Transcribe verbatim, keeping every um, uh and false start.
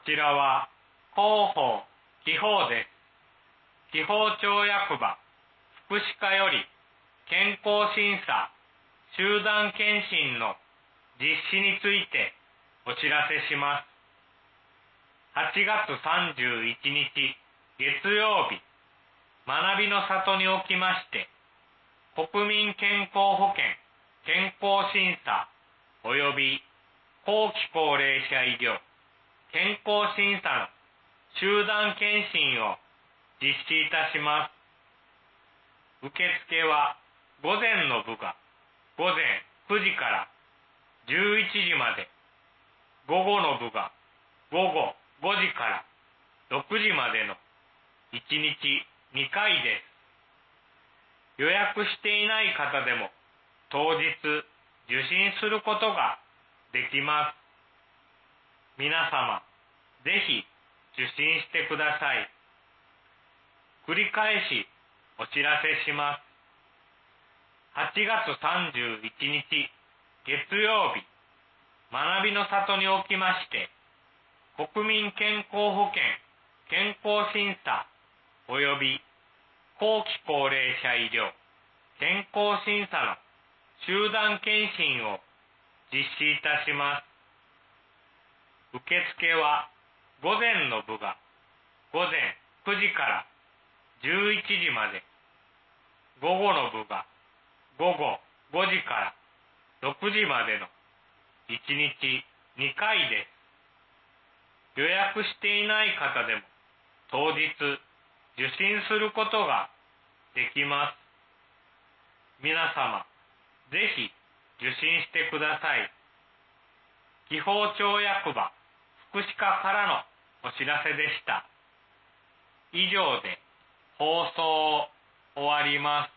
ちらは広報、気泡です。気泡町役場、福祉課より健康審査、集団検診の実施についてお知らせします。はちがつさんじゅういちにち月曜日、学びの里におきまして、国民健康保険健康審査及び後期高齢者医療健康審査の集団検診を実施いたします。受付は午前の部が午前くじからじゅういちじまで、午後の部が午後ごじからろくじまでのいちにちにかいです。予約していない方でも当日受診することができます。皆様、ぜひ受診してください。繰り返しお知らせします。はちがつさんじゅういちにち月曜日、学びの里におきまして、国民健康保険健康審査及び後期高齢者医療健康審査の集団検診を実施いたします。受付は午前の部が午前くじからじゅういちじまで、午後の部が午後ごじからろくじまでのいちにちにかいです。予約していない方でも当日受診することができます。皆様、ぜひ受診してください。気泡町役場福祉課からのお知らせでした。以上で放送を終わります。